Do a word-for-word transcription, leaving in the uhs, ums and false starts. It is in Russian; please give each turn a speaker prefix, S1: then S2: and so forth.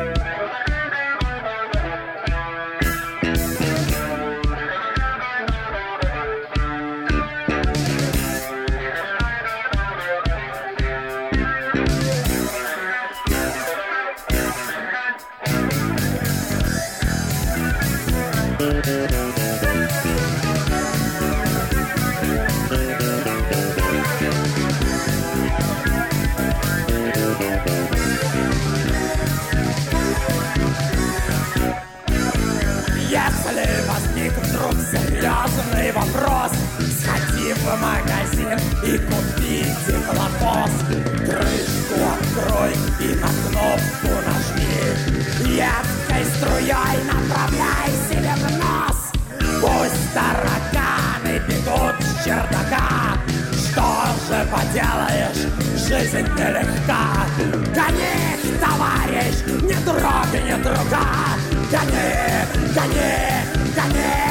S1: Если возник вдруг серьезный вопрос, сходи в магазин и купи теплопоз. Крышку открой и на кнопку нажми, едкой струей направляй себе в нос. Пусть тараканы бегут с чердака, что же поделаешь, жизнь нелегка. Гони их, товарищ, не трогай, не друга. Гони, гони, гони.